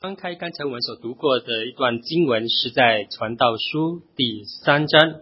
翻开刚才我们所读过的一段经文，是在传道书第3章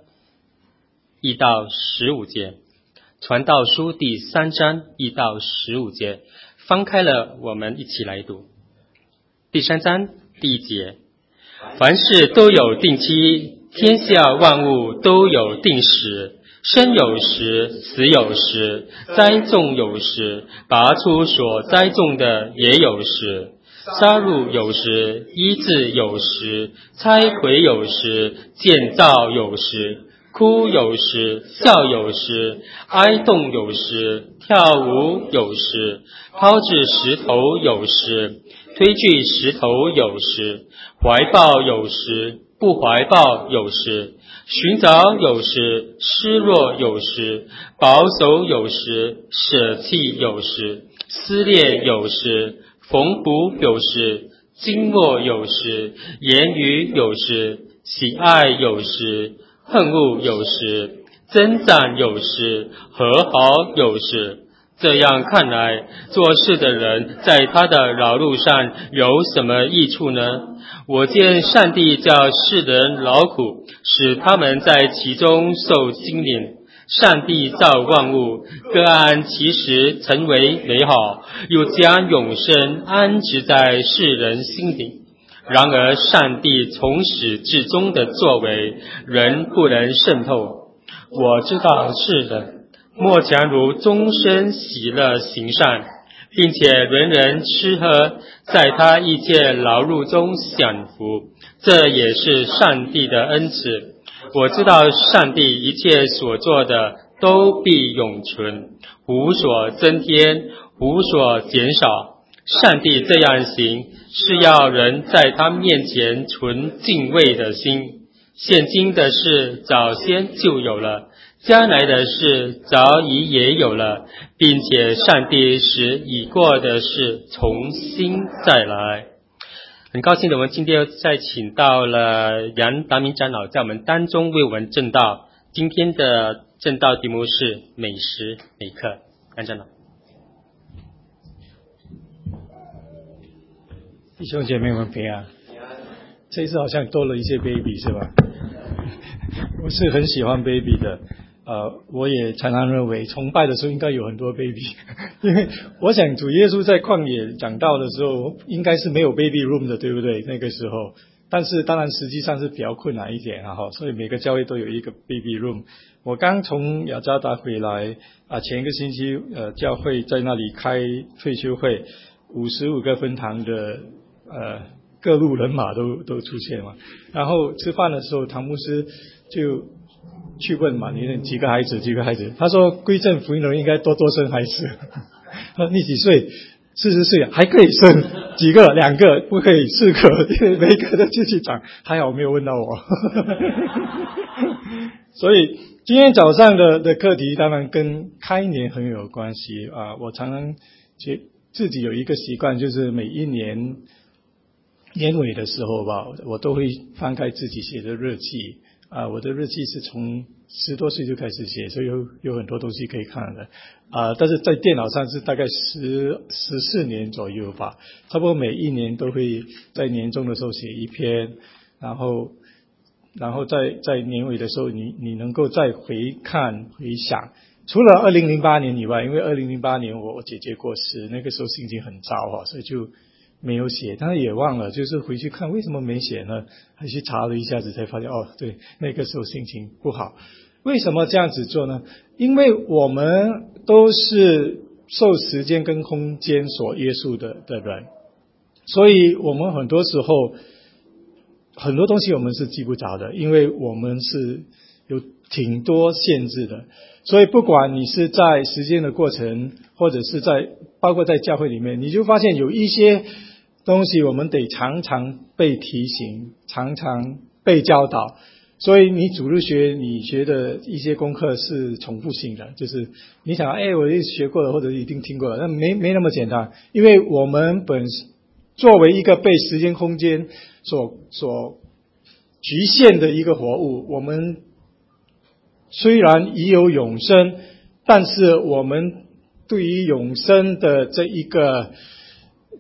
1到15节。传道书第3章1到15节，翻开了，我们一起来读。第3章第1节，凡事都有定期，天下万物都有定时，生有时，死有时，栽种有时，拔出所栽种的也有时，杀戮有时，医治有时，拆毁有时，建造有时，哭有时，笑有时，哀动有时，跳舞有时，抛掷石头有时，推拒石头有时，怀抱有时，不怀抱有时，寻找有时，失落有时，保守有时，舍弃有时，撕裂有时，缝补有时，经络有时，言语有时，喜爱有时，恨恶有时，增长有时，和好有时。这样看来，做事的人在他的劳碌上有什么益处呢？我见上帝叫世人劳苦，使他们在其中受精灵。上帝造万物，各按其时成为美好，又将永生安置在世人心里。然而上帝从始至终的作为，人不能渗透。我知道是的，莫强如终身喜乐行善，并且人人吃喝，在他一切劳碌中享福，这也是上帝的恩赐。我知道上帝一切所做的都必永存，无所增添，无所减少。上帝这样行，是要人在他面前存敬畏的心。现今的事早先就有了，将来的事早已也有了，并且上帝使已过的事重新再来。很高兴的，我们今天再请到了杨达明长老在我们当中为我们证道。今天的证道题目是每时每刻。杨长老。 弟兄姐妹们平安。这一次好像多了一些 baby 是吧？我是很喜欢 baby 的。我也常常认为崇拜的时候应该有很多 baby， 因为我想主耶稣在旷野讲道的时候应该是没有 baby room 的，对不对？那个时候，但是当然实际上是比较困难一点所以每个教会都有一个 baby room。我刚从雅加达回来前一个星期教会在那里开退休会，55个分堂的各路人马都出现嘛。然后吃饭的时候，唐牧师就去问嘛，你几个孩子？他说归正福音的人应该多生孩子。你几岁？40岁还可以生几个？2个，不可以4个，因为每个都继续长。还好没有问到我。所以今天早上的课题当然跟开年很有关系我常常自己有一个习惯，就是每一年年尾的时候吧，我都会翻开自己写的日记我的日记是从10多岁就开始写，所以有很多东西可以看的但是在电脑上是大概14年左右吧，差不多每一年都会在年终的时候写一篇，然后在年尾的时候你能够再回看回想。除了2008年以外，因为2008年我姐姐过世，那个时候心情很糟所以就没有写，但是也忘了，就是回去看为什么没写呢？还去查了一下子才发现对，那个时候心情不好。为什么这样子做呢？因为我们都是受时间跟空间所约束的人，所以我们很多时候很多东西我们是记不着的，因为我们是有挺多限制的。所以不管你是在时间的过程，或者是包括在教会里面，你就发现有一些东西我们得常常被提醒，常常被教导。所以你主日学你学的一些功课是重复性的，就是你想我一直学过了，或者一定听过了，那没那么简单。因为我们作为一个被时间空间所局限的一个活物，我们虽然已有永生，但是我们对于永生的这一个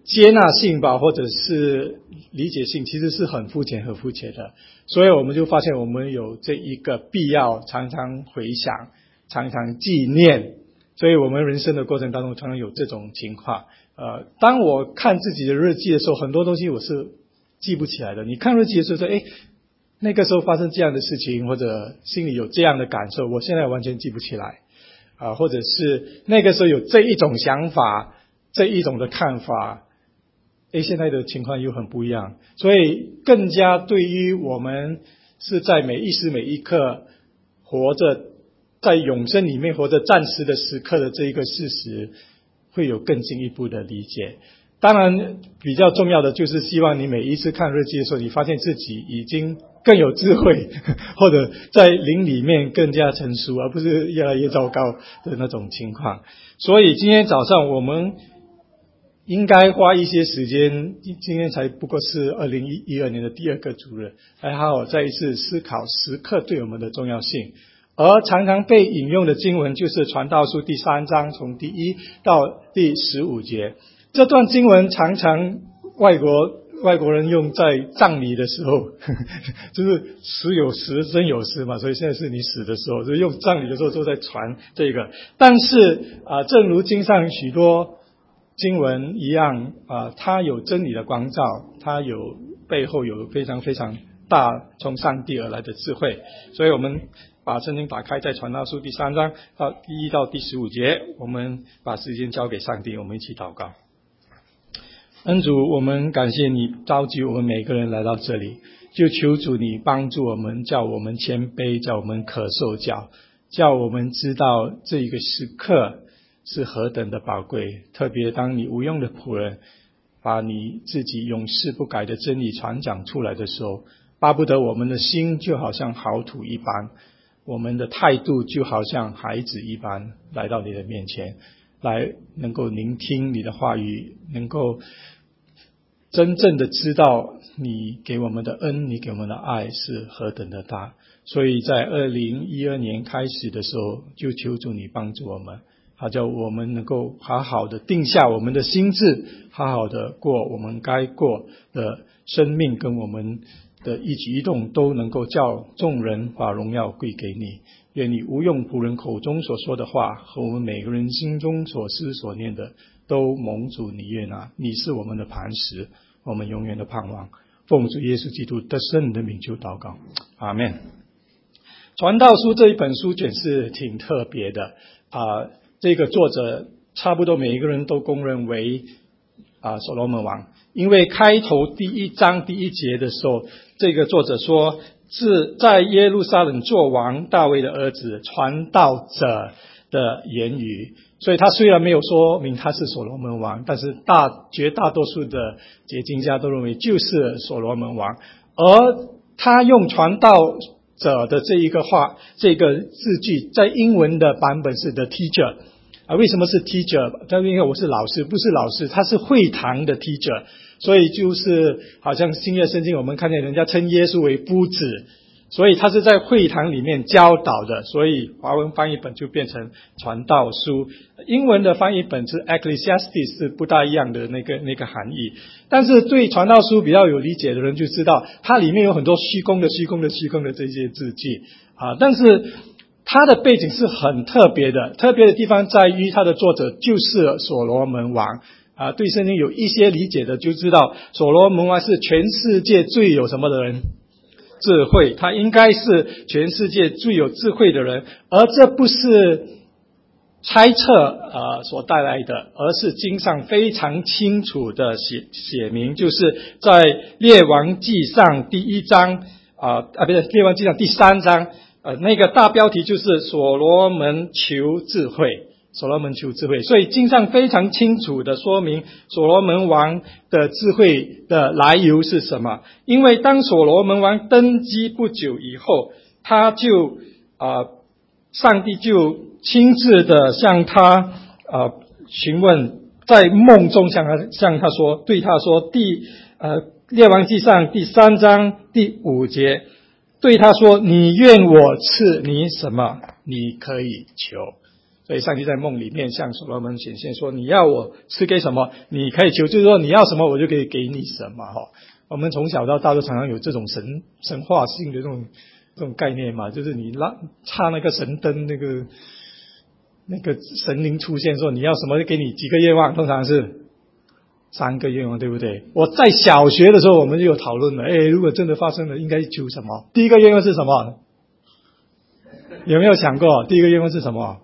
接纳性吧，或者是理解性，其实是很肤浅的。所以我们就发现我们有这一个必要常常回想，常常纪念。所以我们人生的过程当中常常有这种情况。当我看自己的日记的时候，很多东西我是记不起来的。你看日记的时候说，那个时候发生这样的事情，或者心里有这样的感受，我现在完全记不起来。或者是那个时候有这一种想法，这一种的看法，现在的情况又很不一样。所以更加对于我们是在每一时每一刻活着，在永生里面活着暂时的时刻的这一个事实，会有更进一步的理解。当然比较重要的就是希望你每一次看日记的时候，你发现自己已经更有智慧，或者在灵里面更加成熟，而不是越来越糟糕的那种情况。所以今天早上我们应该花一些时间，今天才不过是2012年的第2个主日，来好好再一次思考时刻对我们的重要性。而常常被引用的经文就是传道书第3章从第1到第15节。这段经文常常外国人用在葬礼的时候，就是死有时生有时嘛，所以现在是你死的时候，就用葬礼的时候都在传这个。但是正如经上许多经文一样，它有真理的光照，它有背后有非常非常大从上帝而来的智慧。所以我们把圣经打开，在传道书第3章到第1到第15节，我们把时间交给上帝，我们一起祷告。恩主，我们感谢你召集我们每个人来到这里，就求主你帮助我们，叫我们谦卑，叫我们可受教，叫我们知道这一个时刻是何等的宝贵。特别当你无用的仆人把你自己永世不改的真理传讲出来的时候，巴不得我们的心就好像好土一般，我们的态度就好像孩子一般来到你的面前，来能够聆听你的话语，能够真正的知道你给我们的恩，你给我们的爱是何等的大。所以在2012年开始的时候，就求主你帮助我们，好叫我们能够好好的定下我们的心志，好好的过我们该过的生命，跟我们的一举一动都能够叫众人把荣耀归给你。愿你无用仆人口中所说的话和我们每个人心中所思所念的都蒙主你悦纳。你是我们的磐石，我们永远的盼望。奉主耶稣基督得胜的名求祷告，阿们。传道书这一本书卷是挺特别的这个作者差不多每一个人都公认为所罗门王，因为开头第1章第1节的时候，这个作者说是在耶路撒冷做王大卫的儿子传道者的言语，所以他虽然没有说明他是所罗门王，但是绝大多数的解经家都认为就是所罗门王。而他用传道者的这个字句，在英文的版本是 the teacher为什么是 teacher？ 他因为我是老师，不是老师，他是会堂的 teacher， 所以就是好像新约圣经我们看见人家称耶稣为夫子，所以他是在会堂里面教导的，所以华文翻译本就变成传道书。英文的翻译本是 Ecclesiastes， 是不大一样的那个含义。但是对传道书比较有理解的人就知道，它里面有很多虚空的这些字句但是它的背景是很特别的，特别的地方在于它的作者就是所罗门王对圣经有一些理解的就知道，所罗门王是全世界最有什么的人？智慧，他应该是全世界最有智慧的人，而这不是猜测所带来的，而是经上非常清楚的写明，就是在列王纪上第1章不是列王纪上第3章那个大标题就是所罗门求智慧，所罗门求智慧。所以经上非常清楚的说明所罗门王的智慧的来由是什么。因为当所罗门王登基不久以后，他就上帝就亲自的向他询问，在梦中向他说，对他说列王纪上第3章第5节，对他说，你愿我赐你什么，你可以求。 所以上帝在梦里面向所罗门显现说，你要我赐给什么你可以求，就是说你要什么我就可以给你什么我们从小到大都常常有这种神话性的这种概念嘛，就是你插那个神灯，那个神灵出现说你要什么就给你几个愿望，通常是3个愿望，对不对？我在小学的时候我们就有讨论了，如果真的发生了应该求什么？第一个愿望是什么？有没有想过第一个愿望是什么？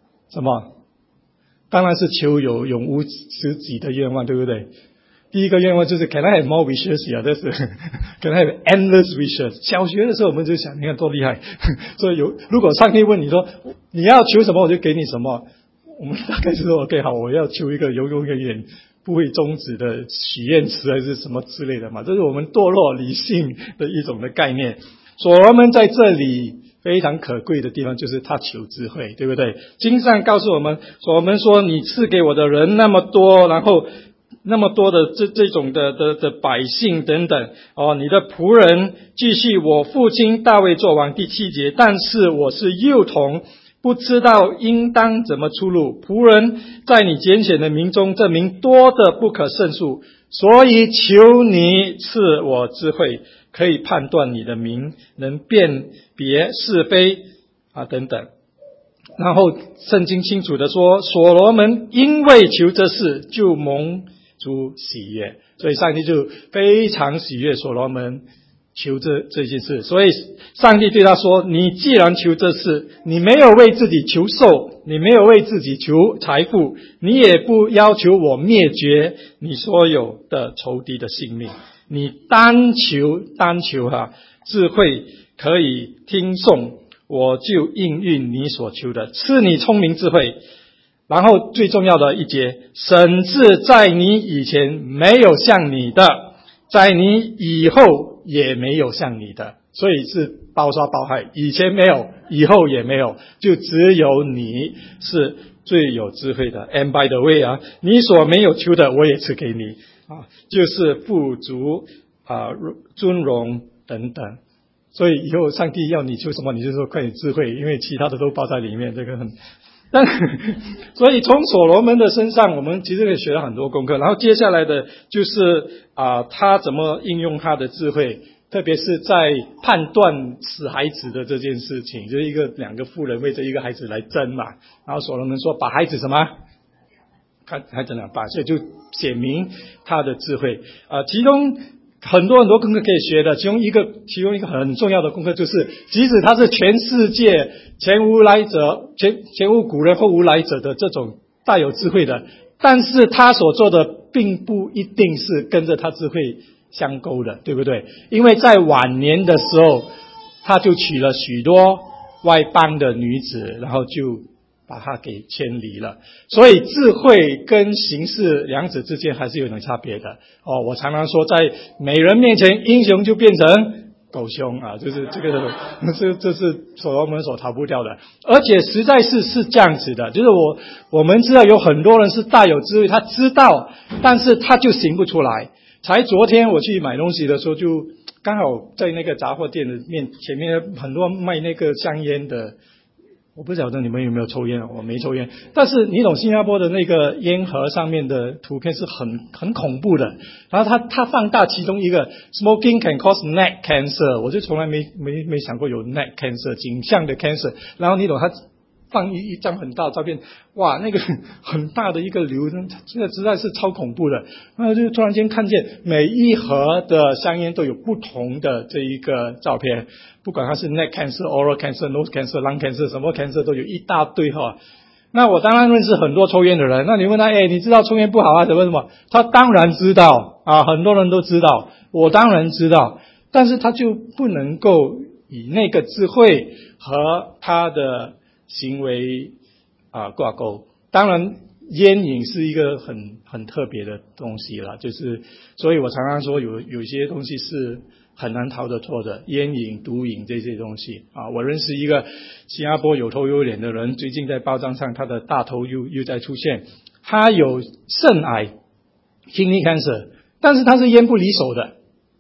当然是求有永无止己的愿望，对不对？第一个愿望就是 Can I have more wishes？ 但是 Can I have endless wishes？ 小学的时候我们就想，你看多厉害所以如果上帝问你说你要求什么我就给你什么，我们大概是说 OK 好，我要求一个永远不会终止的许愿池还是什么之类的嘛，这是我们堕落理性的一种的概念。所罗门在这里非常可贵的地方就是他求智慧，对不对？经上告诉我们，所罗门说你赐给我的人那么多，然后那么多的这种的百姓等等你的仆人继续我父亲大卫作王。第7节，但是我是幼童，不知道应当怎么出路，仆人在你拣选的民中，这名多的不可胜数，所以求你赐我智慧，可以判断你的名，能辨别是非等等。然后圣经清楚的说，所罗门因为求这事就蒙主喜悦，所以上帝就非常喜悦所罗门求这件事。所以上帝对他说，你既然求这事，你没有为自己求寿，你没有为自己求财富，你也不要求我灭绝你所有的仇敌的性命，你单求智慧可以听颂，我就应允你所求的，赐你聪明智慧。然后最重要的一节，审治在你以前没有像你的，在你以后也没有像你的，所以是包刷包害，以前没有，以后也没有，就只有你是最有智慧的。 And by the way 你所没有求的我也赐给你就是富足尊荣等等。所以以后上帝要你求什么你就说快点智慧，因为其他的都包在里面，这个所以从所罗门的身上我们其实可以学到很多功课。然后接下来的就是他怎么应用他的智慧，特别是在判断死孩子的这件事情，就是两个妇人为这一个孩子来争嘛，然后所罗门说把孩子什么孩子把，所以就显明他的智慧其中很多功课可以学的，其中一个很重要的功课就是，即使他是全世界前无来者，前无古人后无来者的这种大有智慧的，但是他所做的并不一定是跟着他智慧相勾的，对不对？因为在晚年的时候他就娶了许多外邦的女子，然后就把他给牵离了。所以智慧跟行事两者之间还是有点差别的我常常说，在美人面前英雄就变成狗凶就是这个这是所罗门所逃不掉的。而且实在是这样子的，就是我们知道有很多人是大有智慧，他知道但是他就行不出来。才昨天我去买东西的时候，就刚好在那个杂货店的前面很多卖那个香烟的，我不晓得你们有没有抽烟，我没抽烟。但是你懂新加坡的那个烟盒上面的图片是很恐怖的，然后他放大其中一个 Smoking can cause neck cancer， 我就从来没想过有 neck cancer 颈项的 cancer。 然后你懂他放一张很大的照片，哇，那个很大的一个瘤，这个实在是超恐怖的。然后就突然间看见每一盒的香烟都有不同的这一个照片，不管它是 neck cancer、oral cancer、nose cancer、lung cancer， 什么 cancer 都有一大堆那我当然认识很多抽烟的人，那你问他你知道抽烟不好什么，他当然知道很多人都知道，我当然知道，但是他就不能够以那个智慧和他的行为挂钩。当然烟瘾是一个很特别的东西啦，就是所以我常常说有些东西是很难逃得脱的，烟瘾、毒瘾这些东西我认识一个新加坡有头有脸的人，最近在报章上他的大头又在出现，他有肾癌 kidney cancer， 但是他是烟不离手的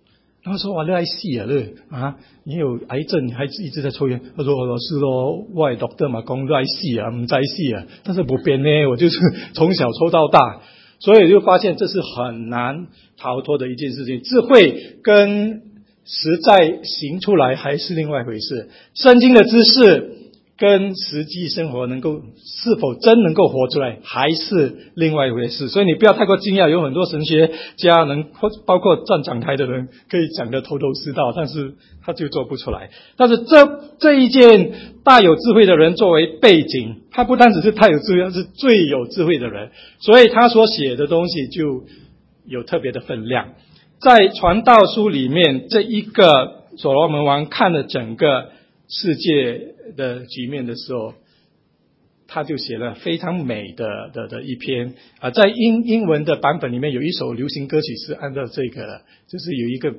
然后说哇，你爱死啊，你有癌症，你还一直在抽烟。他说是咯，我的 doctor 嘛讲你爱死啊，不在死啊，但是不变呢，我就是从小抽到大，所以就发现这是很难逃脱的一件事情。智慧跟实在行出来还是另外一回事，圣经的知识跟实际生活是否真能够活出来还是另外一回事。所以你不要太过惊讶，有很多神学家包括站讲台的人可以讲得头头是道，但是他就做不出来。但是这一件大有智慧的人作为背景，他不单只是太有智慧，他是最有智慧的人，所以他所写的东西就有特别的分量。在传道书里面，这一个所罗门王看了整个世界的局面的时候，他就写了非常美的一篇在英文的版本里面有一首流行歌曲是按照这个的，就是有一个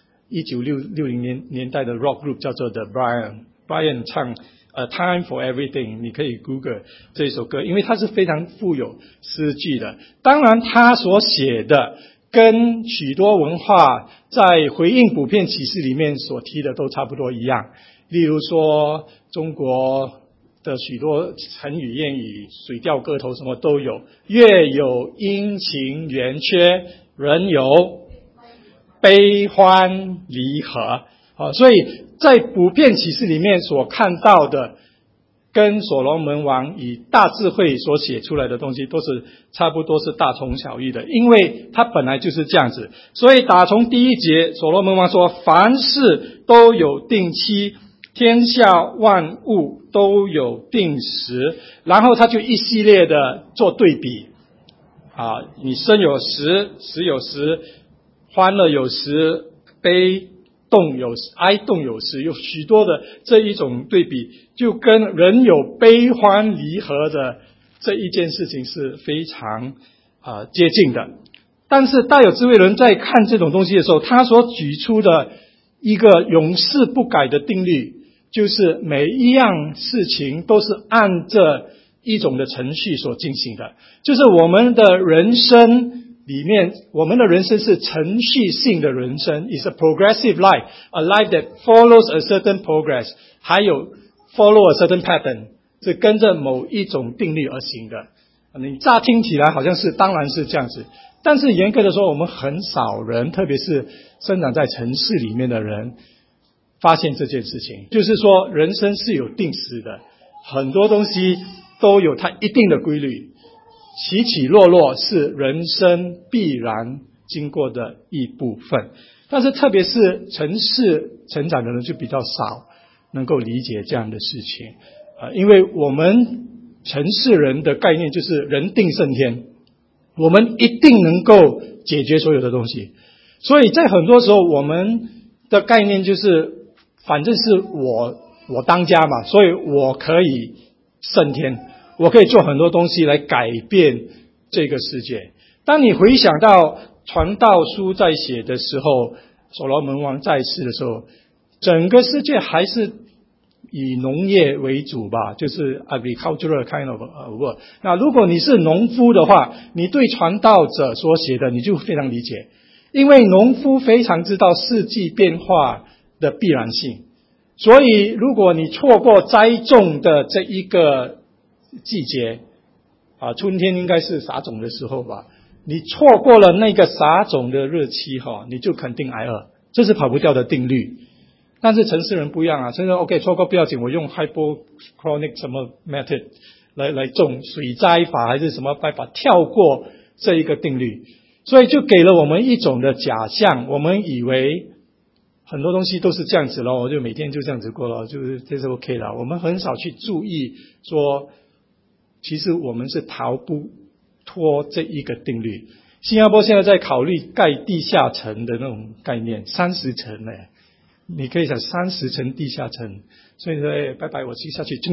1960年代的 rock group 叫做 The Brian 唱Time for Everything， 你可以 Google 这首歌，因为它是非常富有诗句的。当然他所写的跟许多文化在回应普遍启示里面所提的都差不多一样，例如说中国的许多成语谚语，水调歌头什么都有，月有阴晴圆缺，人有悲欢离合。所以在普遍启示里面所看到的跟所罗门王以大智慧所写出来的东西都是差不多是大同小异的，因为它本来就是这样子。所以打从第一节所罗门王说凡事都有定期，天下万物都有定时，然后他就一系列的做对比你生有时，死有时，欢乐有时，哀动有时，有许多的这一种对比，就跟人有悲欢离合的这一件事情是非常接近的。但是大有智慧人在看这种东西的时候，他所举出的一个永世不改的定律，就是每一样事情都是按着一种的程序所进行的，就是我们的人生里面，我们的人生是程序性的人生 is a progressive life, a life that follows a certain progress， 还有 follow a certain pattern， 是跟着某一种定律而行的。你乍听起来好像是当然是这样子，但是严格的说，我们很少人，特别是生长在城市里面的人发现这件事情，就是说人生是有定时的，很多东西都有它一定的规律，起起落落是人生必然经过的一部分。但是特别是城市成长的人就比较少能够理解这样的事情因为我们城市人的概念就是人定胜天，我们一定能够解决所有的东西，所以在很多时候我们的概念就是反正是我当家嘛，所以我可以胜天，我可以做很多东西来改变这个世界。当你回想到传道书在写的时候，所罗门王在世的时候，整个世界还是以农业为主吧，就是 agricultural kind of work。 那如果你是农夫的话，你对传道者所写的你就非常理解，因为农夫非常知道四季变化的必然性，所以如果你错过栽种的这一个季节春天应该是撒种的时候吧，你错过了那个撒种的日期你就肯定挨饿，这是跑不掉的定律。但是城市人不一样城市人 OK 错过不要紧，我用 hydroponic 什么 method 来种，水栽法还是什么办法跳过这一个定律，所以就给了我们一种的假象，我们以为很多东西都是这样子咯，我就每天就这样子过了，就是这是 OK 了。我们很少去注意说其实我们是逃不脱这一个定律。新加坡现在在考虑盖地下城的那种概念，30层你可以想30层地下城，所以说拜拜我去下去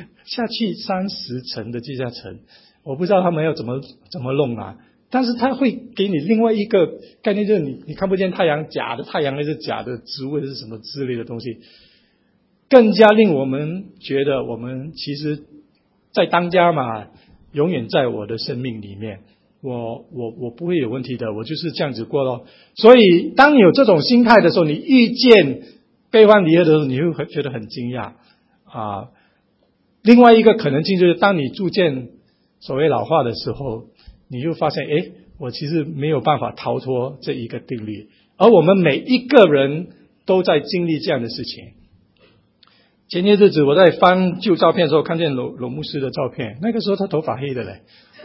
30层的地下城，我不知道他们要怎么弄但是他会给你另外一个概念，就是你看不见太阳，假的太阳还是假的植物还是什么之类的东西，更加令我们觉得我们其实在当家嘛，永远在我的生命里面， 我不会有问题的，我就是这样子过咯。所以当你有这种心态的时候，你遇见悲欢离合的时候，你会觉得很惊讶啊。另外一个可能性就是，当你逐渐所谓老化的时候，你就发现，我其实没有办法逃脱这一个定律，而我们每一个人都在经历这样的事情。前些日子我在翻旧照片的时候，看见罗牧师的照片，那个时候他头发黑的嘞，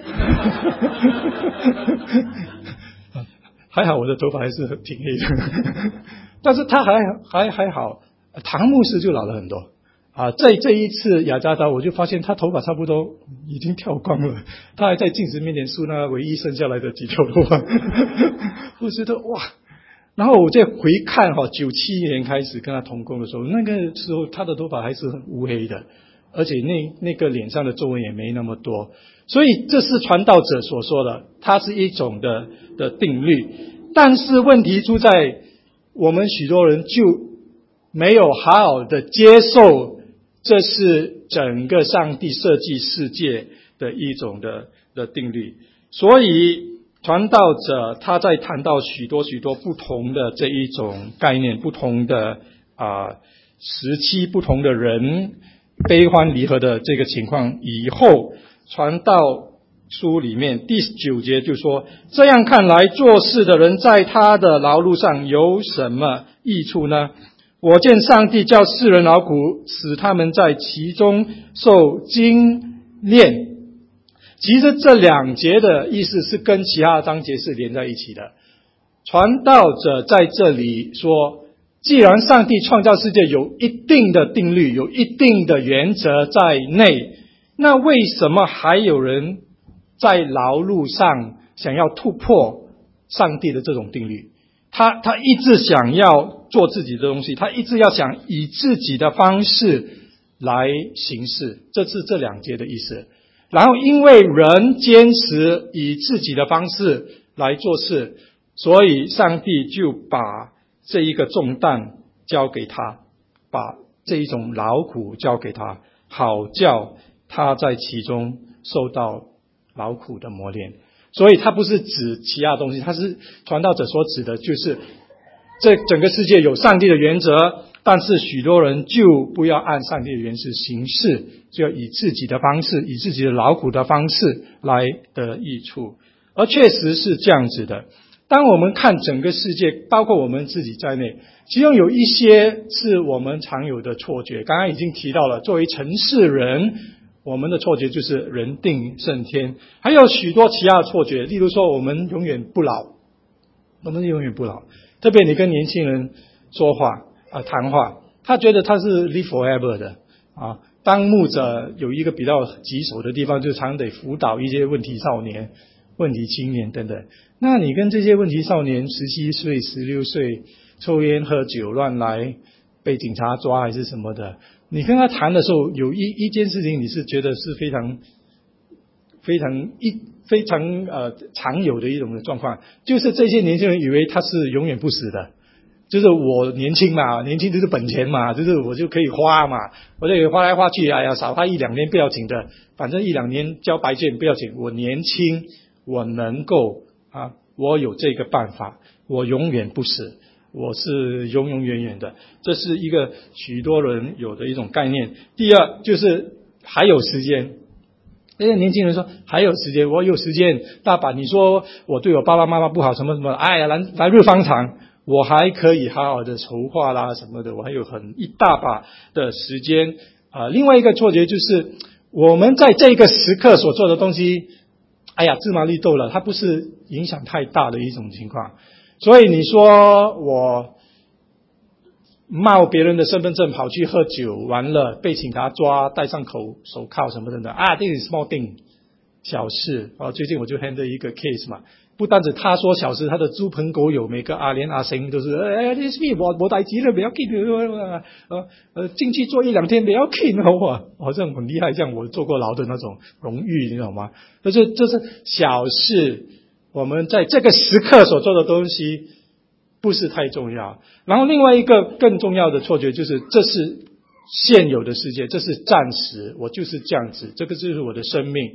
还好我的头发还是挺黑的，但是他还好。唐牧师就老了很多啊。这一次雅加达，我就发现他头发差不多已经跳光了，他还在镜子面前梳那唯一剩下来的几条头发，我觉得哇。然后我再回看97年开始跟他同工的时候，那个时候他的头发还是很乌黑的，而且那个脸上的皱纹也没那么多。所以这是传道者所说的，它是一种的定律。但是问题出在我们许多人就没有好好的接受，这是整个上帝设计世界的一种的定律。所以传道者他在谈到许多不同的这一种概念，不同的时期，不同的人悲欢离合的这个情况以后，传道书里面第9节就说，这样看来做事的人在他的劳碌上有什么益处呢？我见上帝叫世人劳苦，使他们在其中受精炼。其实这2节的意思是跟其他的章节是连在一起的。传道者在这里说，既然上帝创造世界有一定的定律，有一定的原则在内，那为什么还有人在劳碌上想要突破上帝的这种定律？他一直想要做自己的东西，他一直要想以自己的方式来行事，这是这2节的意思。然后因为人坚持以自己的方式来做事，所以上帝就把这一个重担交给他，把这一种劳苦交给他，好叫他在其中受到劳苦的磨练。所以他不是指其他东西，他是传道者所指的就是这整个世界有上帝的原则，但是许多人就不要按上帝的原则行事，就要以自己的方式，以自己的劳苦的方式来得益处。而确实是这样子的。当我们看整个世界，包括我们自己在内，其中有一些是我们常有的错觉。刚刚已经提到了，作为城市人，我们的错觉就是人定胜天，还有许多其他的错觉，例如说我们永远不老，我们永远不老。特别你跟年轻人说话谈话，他觉得他是 live forever 的当牧者有一个比较棘手的地方，就常得辅导一些问题少年、问题青年等等。那你跟这些问题少年17岁、16岁抽烟喝酒乱来，被警察抓还是什么的，你跟他谈的时候，有一件事情你是觉得是非常常有的一种的状况，就是这些年轻人以为他是永远不死的，就是我年轻嘛，年轻就是本钱嘛，就是我就可以花嘛，我就可以花来花去，少花1-2年不要紧的，反正1-2年交白卷不要紧，我年轻，我能够我有这个办法，我永远不死，我是永永远远的，这是一个许多人有的一种概念。第二就是还有时间，那些年轻人说还有时间，我有时间大把，你说我对我爸爸妈妈不好什么什么，来日方长，我还可以好好的筹划啦什么的，我还有一大把的时间另外一个错觉就是我们在这个时刻所做的东西，芝麻绿豆了，它不是影响太大的一种情况。所以你说我冒别人的身份证跑去喝酒，完了被警察抓，戴上手铐什么的这是 small thing 小事最近我就 handle 一个 case 嘛，不单止他说小事，他的猪朋狗友每个阿莲阿生都是你是我代志了不要紧进去做1-2天不要紧好像很厉害，这样我坐过牢的那种荣誉，你懂吗？这是小事，我们在这个时刻所做的东西不是太重要。然后另外一个更重要的错觉就是这是现有的世界，这是暂时，我就是这样子，这个就是我的生命，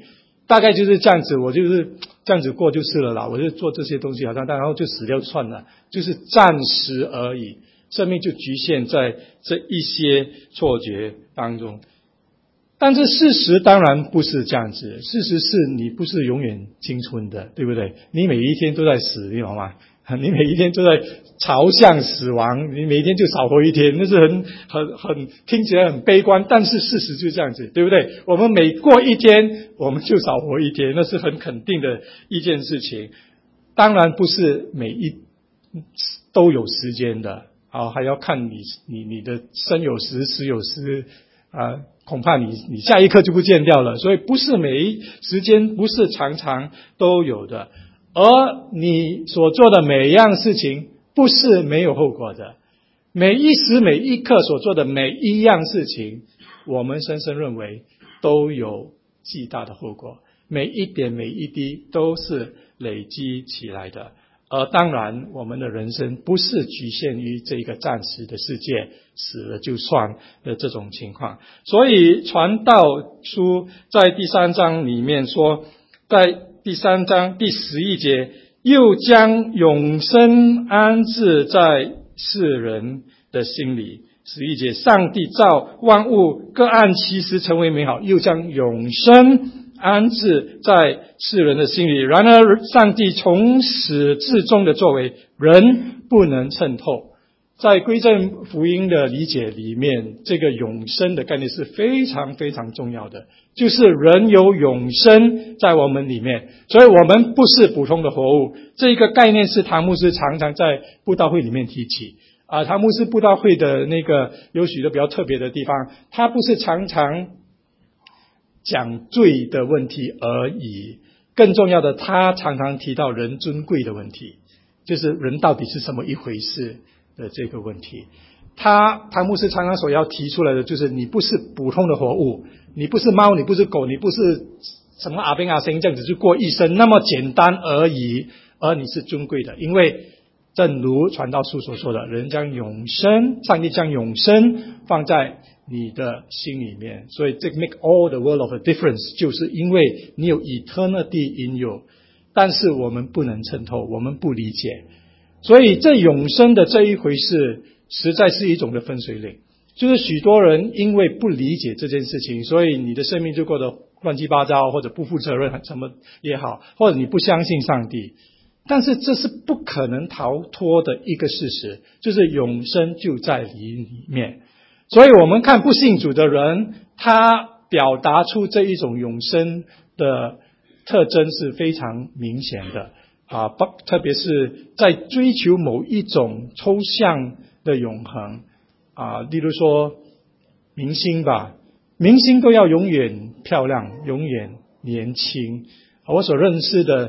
大概就是这样子，我就是这样子过就是了啦，我就做这些东西好像，然后就死掉算了，就是暂时而已，生命就局限在这一些错觉当中。但是事实当然不是这样子，事实是你不是永远青春的，对不对？你每一天都在死，你懂吗？你每一天都在朝向死亡，你每一天就少活一天，那是很听起来很悲观，但是事实就是这样子，对不对？我们每过一天，我们就少活一天，那是很肯定的一件事情。当然不是每一都有时间的，还要看你的生有时，死有时恐怕你下一刻就不见掉了，所以不是每一时间不是常常都有的。而你所做的每一样事情不是没有后果的，每一时每一刻所做的每一样事情，我们深深认为都有巨大的后果，每一点每一滴都是累积起来的。而当然我们的人生不是局限于这个暂时的世界，死了就算的这种情况。所以传道书在第3章里面说，在第3章第11节，又将永生安置在世人的心里。11节，上帝造万物各按其时成为美好，又将永生安置在世人的心里。然而上帝从始至终的作为，人不能参透。在归正福音的理解里面，这个永生的概念是非常非常重要的，就是人有永生在我们里面，所以我们不是普通的活物。这个概念是唐牧师常常在布道会里面提起唐牧师布道会的那个有许多比较特别的地方，他不是常常讲罪的问题而已，更重要的，他常常提到人尊贵的问题，就是人到底是什么一回事的这个问题。唐牧师常常所要提出来的就是，你不是普通的活物，你不是猫，你不是狗，你不是什么阿兵阿生这样子就过一生那么简单而已，而你是尊贵的。因为正如传道书所说的，上帝将永生放在你的心里面，所以这个 make all the world of a difference， 就是因为你有 eternity in you， 但是我们不能参透，我们不理解，所以这永生的这一回事实在是一种的分水岭。就是许多人因为不理解这件事情，所以你的生命就过得乱七八糟，或者不负责任什么也好，或者你不相信上帝。但是这是不可能逃脱的一个事实，就是永生就在里面。所以我们看不信主的人，他表达出这一种永生的特征是非常明显的特别是在追求某一种抽象的永恒例如说明星吧，明星都要永远漂亮，永远年轻。我所认识的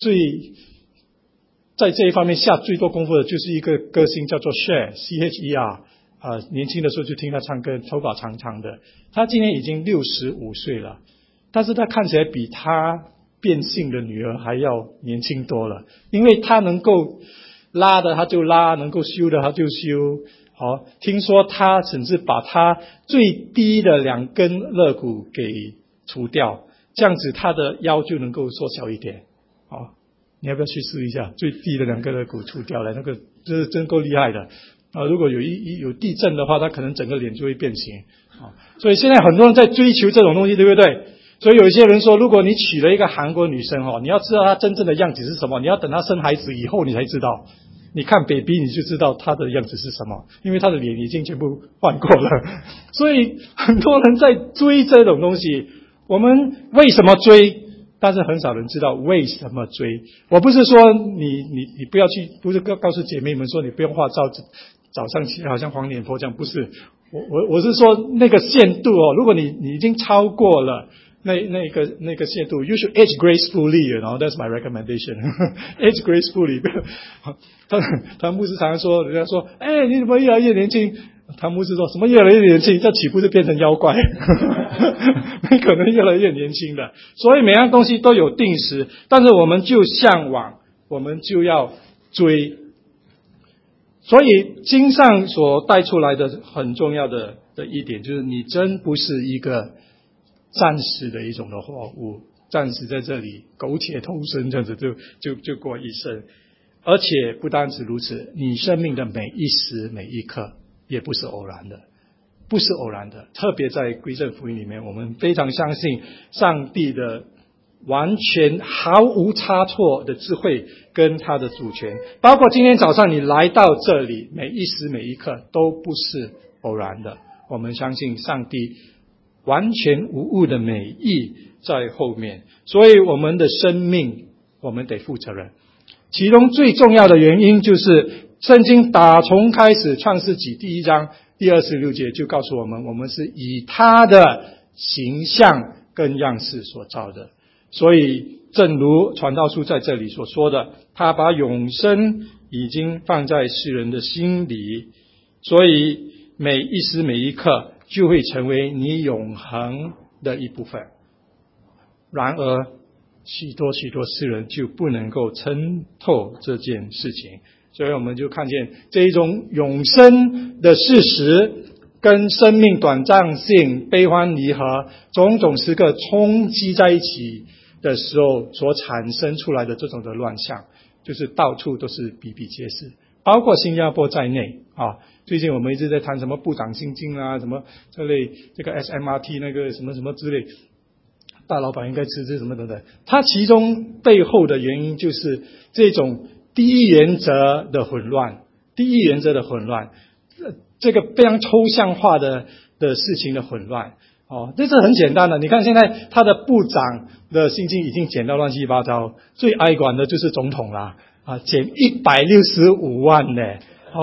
在这一方面下最多功夫的就是一个歌星叫做 Cher C-H-E-R 年轻的时候就听他唱歌，头发长长的，他今年已经65岁了，但是他看起来比他变性的女儿还要年轻多了，因为他能够拉的他就拉，能够修的他就修听说他甚至把他最低的2根肋骨给除掉，这样子他的腰就能够缩小一点你要不要去试一下？最低的2根肋骨除掉了，那个这是真够厉害的如果有地震的话，他可能整个脸就会变形所以现在很多人在追求这种东西，对不对？所以有一些人说，如果你娶了一个韩国女生你要知道她真正的样子是什么，你要等她生孩子以后你才知道。你看 baby 你就知道她的样子是什么，因为她的脸已经全部换过了。所以很多人在追这种东西，我们为什么追？但是很少人知道为什么追。我不是说你不要去，不是告诉姐妹们说你不用化妆早上起来好像黄脸婆这样，不是。我是说那个限度如果你已经超过了那个限度 ，you should age gracefully， you know, that's my recommendation. Age gracefully 。唐牧师常常说，人家说，你怎么越来越年轻？唐牧师说什么越来越年轻？这岂不是变成妖怪？你可能越来越年轻的。所以每样东西都有定时，但是我们就向往，我们就要追。所以经上所带出来的很重要的一点，就是你真不是一个暂时的一种的活物， 暂时在这里苟且偷生，这样子就过一生。而且不单止如此，你生命的每一时每一刻也不是偶然的，不是偶然的。特别在归正福音里面，我们非常相信上帝的完全毫无差错的智慧跟他的主权，包括今天早上你来到这里，每一时每一刻都不是偶然的。我们相信上帝完全无误的美意在后面，所以我们的生命我们得负责任。其中最重要的原因就是圣经打从开始创世纪第1章第26节就告诉我们，我们是以他的形象跟样式所造的。所以正如传道书在这里所说的，他把永生已经放在世人的心里，所以每一时每一刻就会成为你永恒的一部分。然而许多世人就不能够参透这件事情，所以我们就看见这一种永生的事实跟生命短暂性、悲欢离合种种时刻冲击在一起的时候所产生出来的这种的乱象，就是到处都是比比皆是，包括新加坡在内啊。最近我们一直在谈什么部长薪金啊，什么这类这个 SMRT 那个什么什么之类，大老板应该辞职什么等等。它其中背后的原因就是这种第一原则的混乱，这个非常抽象化的事情的混乱。这是很简单的。你看现在他的部长的薪金已经减到乱七八糟，最爱管的就是总统啦，减165万呢。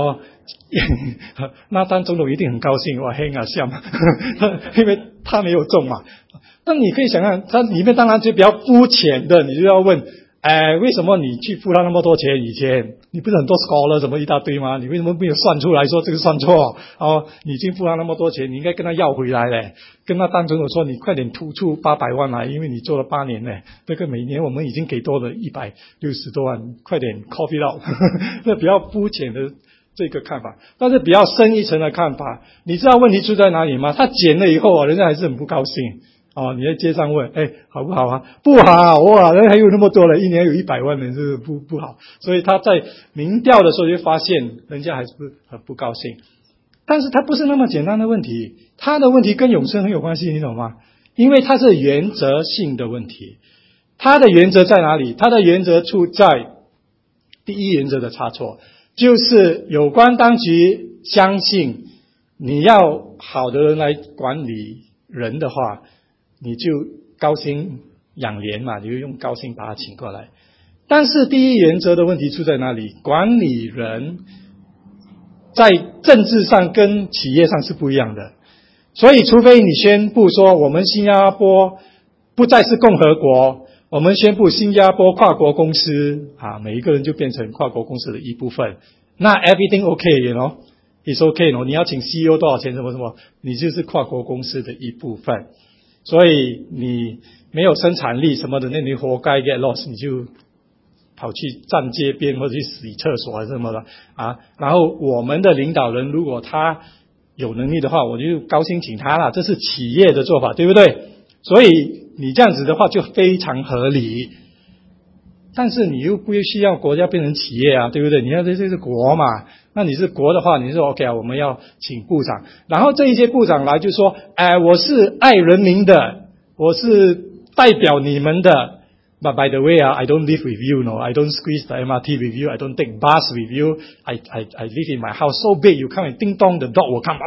那当总统一定很高兴，哇，嘿啊笑嘛，因为他没有中嘛。那你可以想象，它里面当然就比较肤浅的，你就要问，为什么你去付他那么多钱？以前你不是很多 scholar 什么一大堆吗？你为什么没有算出来说这个算错？你已经付他那么多钱，你应该跟他要回来嘞，跟他当总统说你快点突出800万来，因为你做了8年嘞，那个每年我们已经给多了160多万，快点 copy out 这比较肤浅的这个看法。但是比较深一层的看法，你知道问题出在哪里吗？他减了以后人家还是很不高兴。你在街上问，好不好啊？不好，哇，人还有那么多了，一年有100万人，是不好。所以他在民调的时候就发现，人家还是很不高兴。但是他不是那么简单的问题，他的问题跟永生很有关系，你懂吗？因为它是原则性的问题。它的原则在哪里？它的原则处在第一原则的差错，就是有关当局相信你要好的人来管理人的话，你就高薪养廉嘛，你就用高薪把他请过来。但是第一原则的问题出在哪里？管理人在政治上跟企业上是不一样的，所以除非你宣布说我们新加坡不再是共和国，我们宣布新加坡跨国公司每一个人就变成跨国公司的一部分，那 everything okay, you know, it's okay, you know, 你要请 CEO 多少钱什么什么，你就是跨国公司的一部分。所以你没有生产力什么的，那你活该 get lost， 你就跑去站街边或者去洗厕所什么的然后我们的领导人如果他有能力的话，我就高薪请他了，这是企业的做法，对不对？所以你这样子的话就非常合理。但是你又不需要国家变成企业对不对？你要这是国嘛，那你是国的话，你说 OK 我们要请部长，然后这一些部长来就说，我是爱人民的，我是代表你们的。But by the way, I don't live with you, no. I don't squeeze the MRT with you. I don't take bus with you. I live in my house so big. You come and ding dong, the dog will come,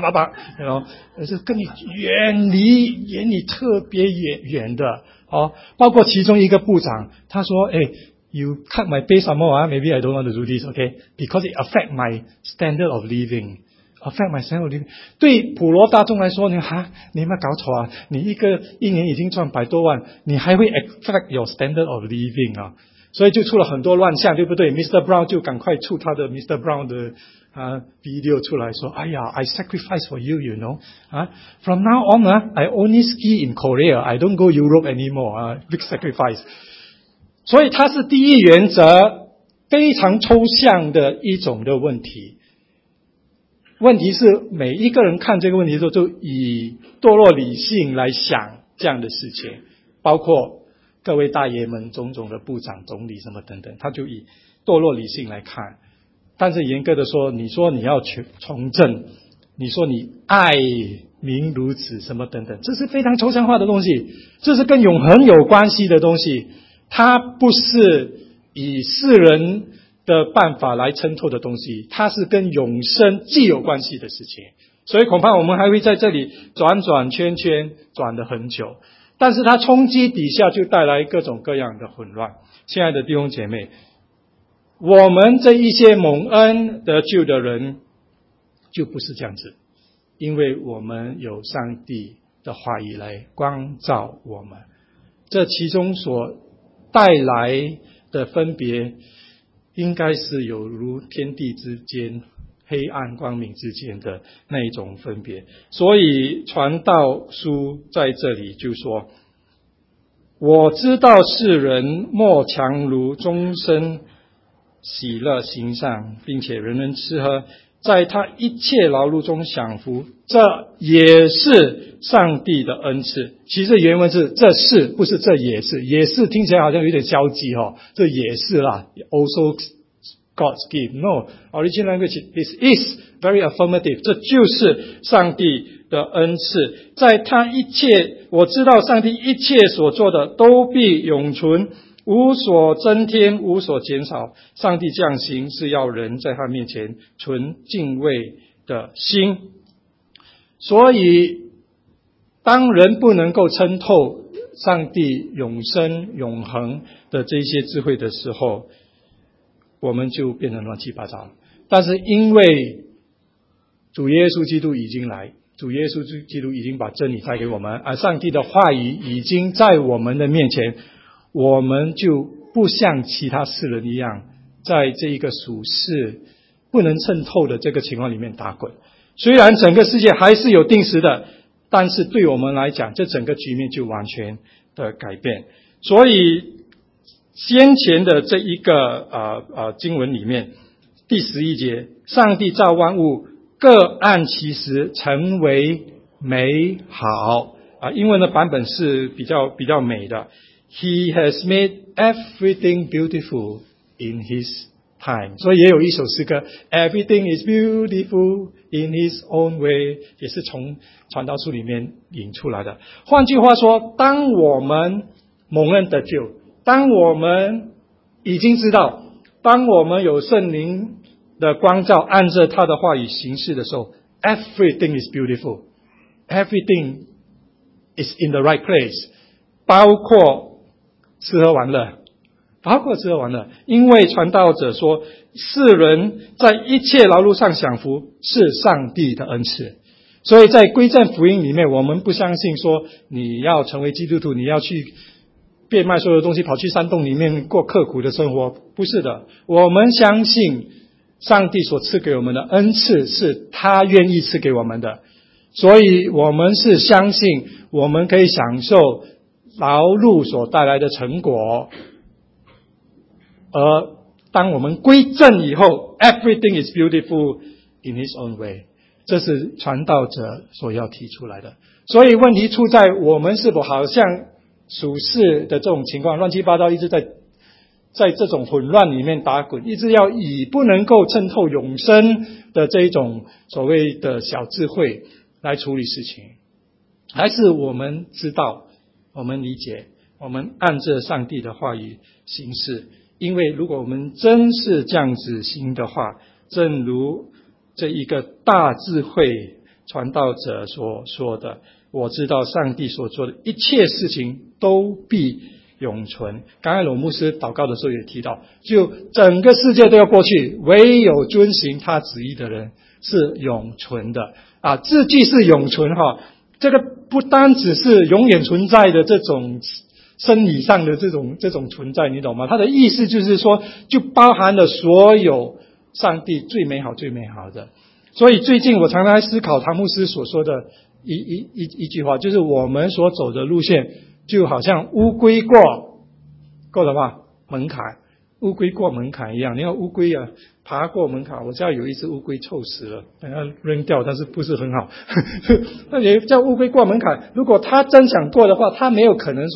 you know. 是跟你远离特别远的包括其中一个部长，他说，you cut my pay some more, maybe I don't want to do this, okay? Because it affect my standard of living. affect my standard of living. 对普罗大众来说，你有没有搞错啊？你一年已经赚100多万，你还会 affect your standard of living 所以就出了很多乱象，对不对？ Mr. Brown 就赶快出他的 Mr. Brown 的video 出来说，哎呀 I sacrifice for you, you know. From now on, I only ski in Korea. I don't go Europe anymore. Big sacrifice. 所以它是第一原则，非常抽象的一种的问题。问题是每一个人看这个问题的时候，就以堕落理性来想这样的事情，包括各位大爷们种种的部长、总理什么等等，他就以堕落理性来看。但是严格的说，你说你要从政，你说你爱民如子什么等等，这是非常抽象化的东西，这是跟永恒有关系的东西，它不是以世人的办法来衬托的东西，它是跟永生既有关系的事情。所以恐怕我们还会在这里转转圈圈，转了很久，但是它冲击底下就带来各种各样的混乱。亲爱的弟兄姐妹，我们这一些蒙恩得救的人就不是这样子，因为我们有上帝的话语来光照我们，这其中所带来的分别应该是有如天地之间黑暗光明之间的那一种分别。所以传道书在这里就说，我知道世人莫强如终身喜乐行善，并且人人吃喝，在他一切劳碌中享福，这也是上帝的恩赐。其实原文是这是，不是这也是，也是听起来好像有点消极这也是啦 also God's gift. No, original language, this is very affirmative. 这就是上帝的恩赐。在他一切，我知道上帝一切所做的都必永存，无所增添，无所减少。上帝降行是要人在他面前存敬畏的心。所以当人不能够参透上帝永生永恒的这些智慧的时候，我们就变成乱七八糟了。但是因为主耶稣基督已经来，主耶稣基督已经把真理带给我们，而上帝的话语已经在我们的面前，我们就不像其他世人一样，在这一个属世不能渗透的这个情况里面打滚。虽然整个世界还是有定时的，但是对我们来讲，这整个局面就完全的改变。所以先前的这一个经文里面，第11节，上帝造万物，各按其时成为美好。英文的版本是比较美的。He has made everything beautiful in his time. 所以也有一首诗歌 Everything is beautiful in his own way， 也是从传道书里面引出来的。换句话说，当我们蒙恩得救，当我们已经知道，当我们有圣灵的光照，按着他的话语行事的时候， everything is beautiful, everything is in the right place， 包括吃喝玩乐，因为传道者说，世人在一切劳碌上享福是上帝的恩赐。所以在归正福音里面，我们不相信说你要成为基督徒，你要去变卖所有东西跑去山洞里面过刻苦的生活，不是的。我们相信上帝所赐给我们的恩赐是他愿意赐给我们的，所以我们是相信我们可以享受劳碌所带来的成果。而当我们归正以后， everything is beautiful in his own way， 这是传道者所要提出来的。所以问题出在我们是否好像属世的这种情况乱七八糟，一直在这种混乱里面打滚，一直要以不能够渗透永生的这一种所谓的小智慧来处理事情，还是我们知道，我们理解，我们按着上帝的话语行事。因为如果我们真是这样子行的话，正如这一个大智慧传道者所说的，我知道上帝所做的一切事情都必永存。刚才罗牧师祷告的时候也提到，就整个世界都要过去，唯有遵行他旨意的人是永存的。字句是永存这个不单只是永远存在的这种生理上的这种存在，你懂吗？它的意思就是说，就包含了所有上帝最美好的。所以最近我常常在思考唐牧师所说的一句话，就是我们所走的路线就好像乌龟过了吗？门槛，乌龟过门槛一样。你看乌龟爬过门槛，我家有一只乌龟臭死了，等下扔掉，但是不是很好。那也叫乌龟过门槛，如果他真想过的话，他没有可能说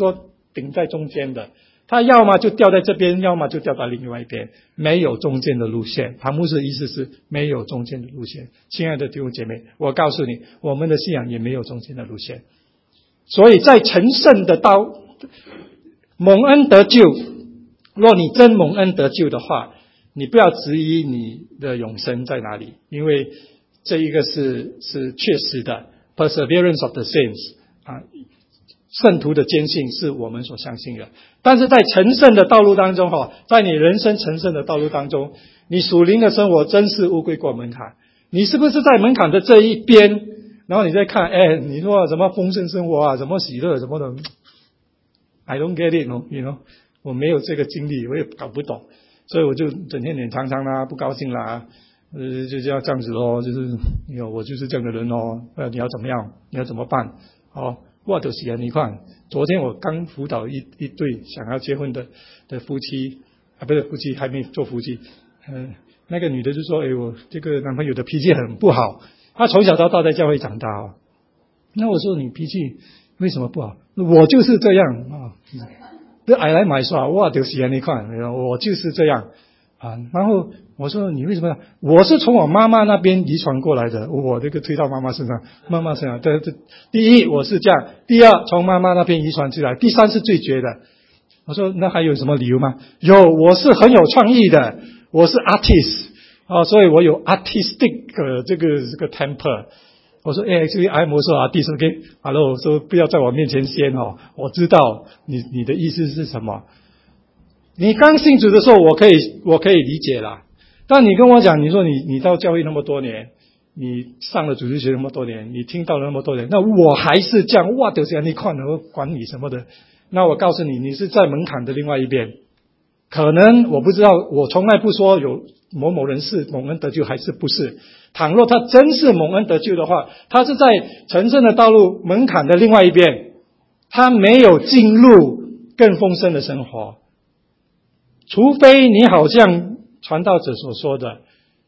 顶在中间的，它要么就掉在这边，要么就掉到另外一边，没有中间的路线。唐牧师的意思是没有中间的路线。亲爱的弟兄姐妹，我告诉你，我们的信仰也没有中间的路线。所以在成圣的蒙恩得救，若你真蒙恩得救的话，你不要质疑你的永生在哪里，因为这一个是确实的 perseverance of the saints 圣徒的坚信是我们所相信的。但是在成圣的道路当中在你人生成圣的道路当中，你属灵的生活真是乌龟过门槛。你是不是在门槛的这一边，然后你再看你说什么丰盛生活什么喜乐什么的， I don't get it you know， 我没有这个经历，我也搞不懂，所以我就整天脸苍苍啦，不高兴啦，就要这样子咯，就是我就是这样的人咯，你要怎么样，你要怎么办我就是你看，昨天我刚辅导一对想要结婚的夫妻不是夫妻，还没做夫妻，那个女的就说我这个男朋友的脾气很不好，他从小到大在教会长大那我说你脾气为什么不好？我就是这样这爱来买耍，我就是你看，我就是这样然后我说你为什么？我是从我妈妈那边遗传过来的，我这个推到妈妈身上，第一我是这样，第二从妈妈那边遗传出来，第三是最绝的。我说那还有什么理由吗？有，我是很有创意的，我是 artist所以我有 artistic 这个 temper。我说actually I'm also artist OK hello， 说不要在我面前先我知道你的意思是什么。你刚信主的时候我可以理解啦，但你跟我讲，你说你到教会那么多年，你上了主日学那么多年，你听到了那么多年，那我还是这样，哇就是你看我管你什么的，那我告诉你，你是在门槛的另外一边。可能我不知道，我从来不说有某某人是蒙恩得救还是不是。倘若他真是蒙恩得救的话，他是在成圣的道路门槛的另外一边，他没有进入更丰盛的生活。除非你好像传道者所说的，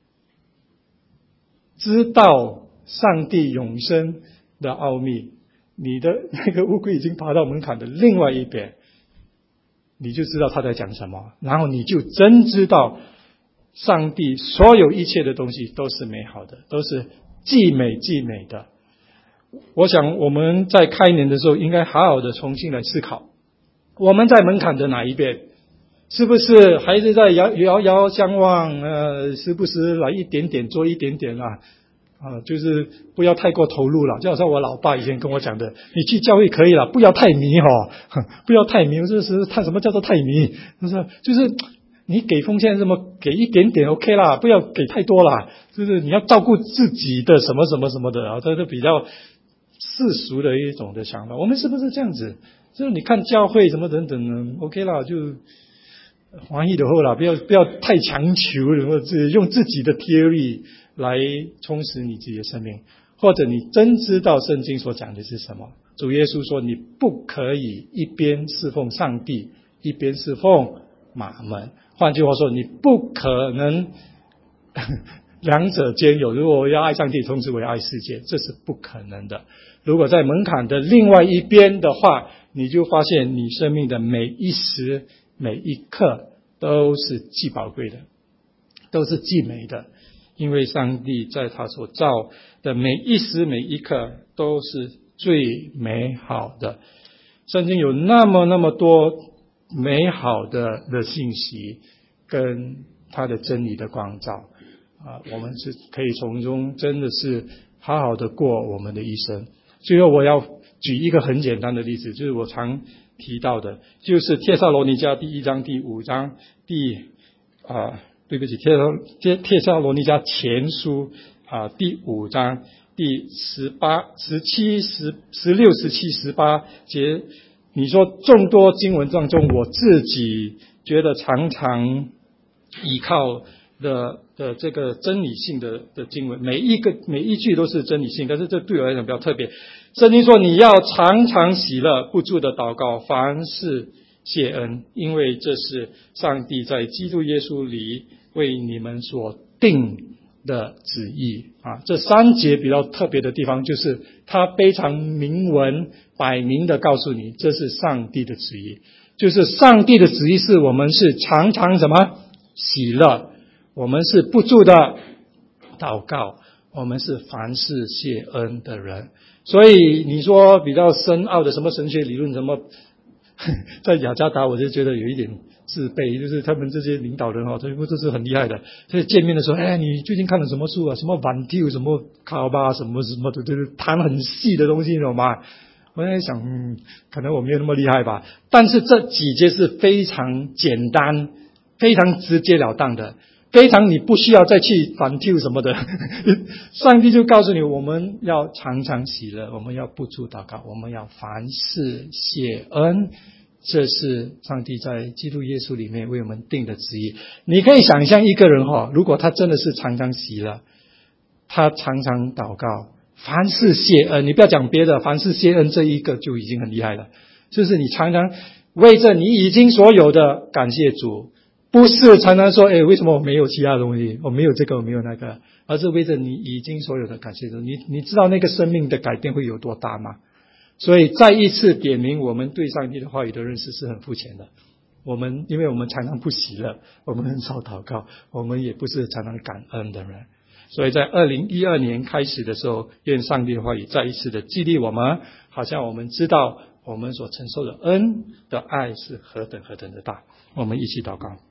知道上帝永生的奥秘，你的那个乌龟已经爬到门槛的另外一边，你就知道他在讲什么，然后你就真知道上帝所有一切的东西都是美好的，都是既美既美的。我想我们在开年的时候应该好好的重新来思考，我们在门槛的哪一边？是不是还是在遥遥相望时不时来一点点做一点点就是不要太过投入了。就好像我老爸以前跟我讲的，你去教会可以了，不要太迷不要太迷。就是他什么叫做太迷？就是你给奉献什么给一点点 OK 啦，不要给太多啦。就是你要照顾自己的什么什么什么的这是比较世俗的一种的想法。我们是不是这样子？就是你看教会什么等等呢 OK 啦，就欢喜就好啦，不要太强求，或者用自己的 theory 来充实你自己的生命，或者你真知道圣经所讲的是什么。主耶稣说你不可以一边侍奉上帝一边侍奉马门，换句话说你不可能两者兼有。如果要爱上帝同时为爱世界，这是不可能的。如果在门槛的另外一边的话，你就发现你生命的每一时每一刻都是既宝贵的，都是既美的，因为上帝在他所造的每一时每一刻都是最美好的。圣经有那么多美好的信息跟他的真理的光照我们是可以从中真的是好好的过我们的一生。最后我要举一个很简单的例子，就是我常提到的，就是帖撒罗尼迦第1章第5章帖撒罗尼迦前书第5章第16、17、18节，你说众多经文当中，我自己觉得常常依靠的这个真理性的经文，每一句都是真理性，但是这对我来讲比较特别。圣经说你要常常喜乐，不住的祷告，凡事谢恩，因为这是上帝在基督耶稣里为你们所定的旨意啊。这3节比较特别的地方，就是他非常明文摆明的告诉你，这是上帝的旨意。就是上帝的旨意是我们是常常什么喜乐，我们是不住的祷告，我们是凡事谢恩的人。所以你说比较深奥的什么神学理论什么，在雅加达我就觉得有一点自卑，就是他们这些领导人全部都是很厉害的，所以见面的时候，你最近看了什么书啊，什么晚丢什么卡巴什么什么的，就是谈很细的东西，你懂吗？我在想可能我没有那么厉害吧，但是这几节是非常简单非常直截了当的，非常你不需要再去反跳什么的上帝就告诉你，我们要常常喜乐，我们要不住祷告，我们要凡事谢恩，这是上帝在基督耶稣里面为我们定的旨意。你可以想象一个人如果他真的是常常喜乐，他常常祷告，凡事谢恩，你不要讲别的，凡事谢恩这一个就已经很厉害了。就是你常常为着你已经所有的感谢主，不是常常说为什么我没有其他东西，我没有这个我没有那个，而是为着你已经所有的感谢主。你知道那个生命的改变会有多大吗？所以再一次点明我们对上帝的话语的认识是很肤浅的。因为我们常常不喜乐，我们很少祷告，我们也不是常常感恩的人。所以在2012年开始的时候，愿上帝的话语再一次的激励我们，好像我们知道我们所承受的恩的爱是何等何等的大。我们一起祷告。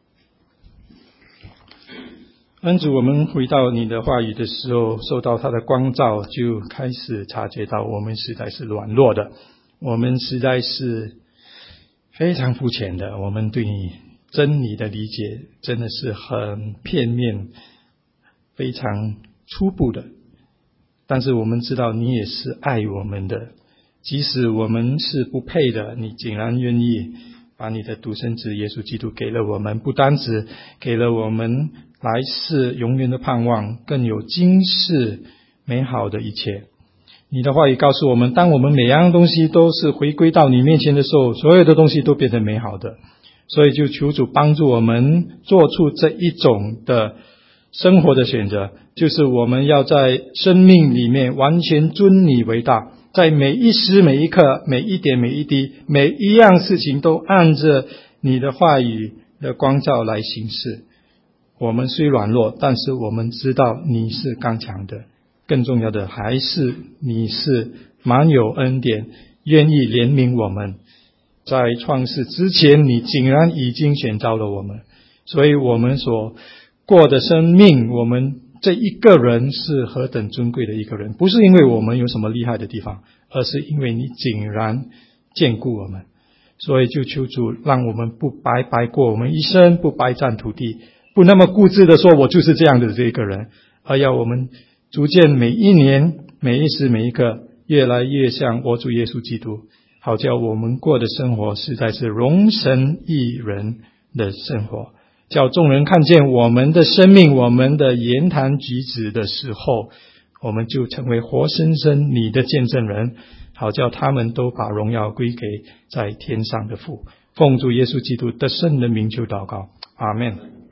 恩主，我们回到你的话语的时候，受到他的光照，就开始察觉到我们实在是软弱的，我们实在是非常肤浅的，我们对你真理的理解真的是很片面，非常初步的。但是我们知道你也是爱我们的，即使我们是不配的，你竟然愿意把你的独生子耶稣基督给了我们，不单只给了我们来世永远的盼望，更有今世美好的一切。你的话语告诉我们，当我们每样东西都是回归到你面前的时候，所有的东西都变成美好的。所以就求主帮助我们做出这一种的生活的选择，就是我们要在生命里面完全尊你为大，在每一时每一刻每一点每一滴每一样事情都按着你的话语的光照来行事。我们虽软弱，但是我们知道你是刚强的，更重要的还是你是满有恩典，愿意怜悯我们。在创世之前，你竟然已经选召了我们，所以我们所过的生命，我们这一个人是何等尊贵的一个人，不是因为我们有什么厉害的地方，而是因为你竟然眷顾我们。所以就求主让我们不白白过我们一生，不白占土地，不那么固执的说我就是这样的这个人，而要我们逐渐每一年每一时每一刻越来越像我主耶稣基督，好叫我们过的生活实在是荣神益人的生活，叫众人看见我们的生命，我们的言谈举止的时候，我们就成为活生生你的见证人，好叫他们都把荣耀归给在天上的父。奉主耶稣基督得胜的名求祷告，阿们。